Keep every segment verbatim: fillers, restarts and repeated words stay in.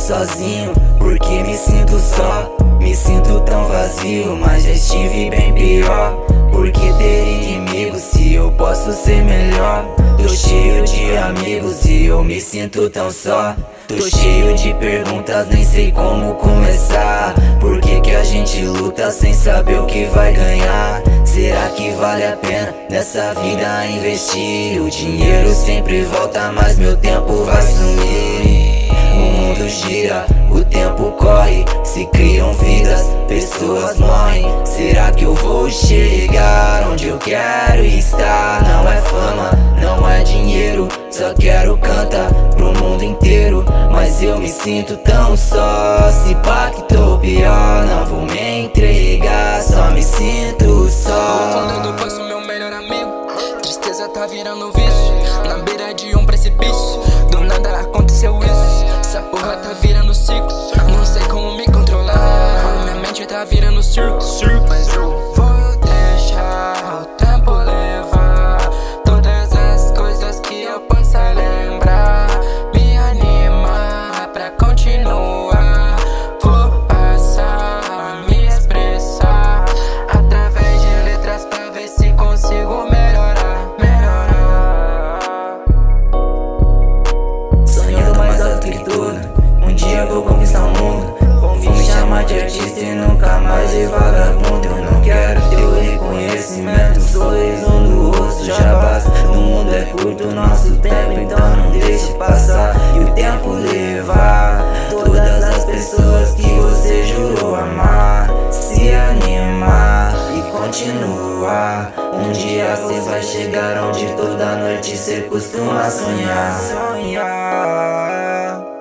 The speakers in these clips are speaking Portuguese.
sozinho porque me sinto só. Me sinto tão vazio, mas já estive bem pior. Por que ter inimigos se eu posso ser melhor? Tô cheio de amigos e eu me sinto tão só. Tô cheio de perguntas, nem sei como começar. Por que que a gente luta sem saber o que vai ganhar? Será que vale a pena nessa vida investir? O dinheiro sempre volta, mas meu tempo vai sumir. O mundo gira, o tempo corre, se criam vidas, pessoas morrem. Será que eu vou chegar onde eu quero estar? Não é fama, não é dinheiro, só quero cantar pro mundo inteiro. Mas eu me sinto tão só, se pá que tô pior, não vou me entregar, só me sinto só. O fundo do poço, meu melhor amigo, tristeza tá virando vício, na beira de um precipício, do nada aconteceu isso. Essa porra tá virando ciclo, não sei como me controlar, minha mente tá virando circo, circo. Mas eu vou deixar o tempo levar todas as coisas que eu possa lembrar, me animar pra continuar. Vou passar a me expressar através de letras pra ver se consigo melhorar, melhorar. Sonhando mais alto que tudo, um dia vou conquistar o mundo. Vou me chamar de artista e nunca mais de vagabundo. Eu não quero teu reconhecimento, sorriso no rosto já basta. No mundo é curto nosso tempo, então não deixe passar e o tempo levar todas as pessoas que você jurou amar. Se animar e continuar, um dia cê vai chegar onde toda noite cê costuma sonhar. Sonhar.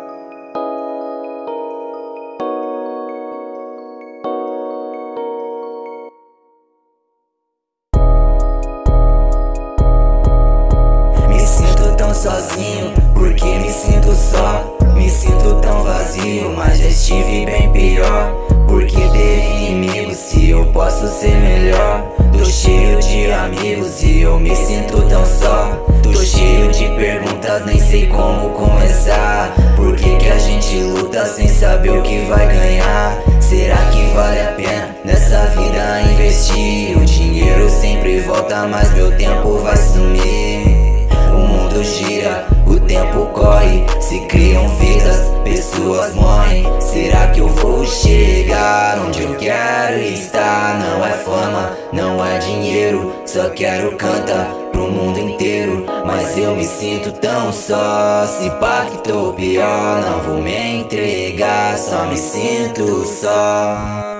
Sozinho, porque me sinto só. Me sinto tão vazio, mas já estive bem pior. Por que ter inimigos se eu posso ser melhor? Tô cheio de amigos e eu me sinto tão só. Tô cheio de perguntas, nem sei como começar. Por que que a gente luta sem saber o que vai ganhar? Será que vale a pena nessa vida investir? O dinheiro sempre volta, mas meu tempo vai sumir. O mundo gira, o tempo corre, se criam vidas, pessoas morrem. Será que eu vou chegar onde eu quero estar? Não é fama, não é dinheiro, só quero cantar pro mundo inteiro. Mas eu me sinto tão só, se pá que tô pior, não vou me entregar, só me sinto só.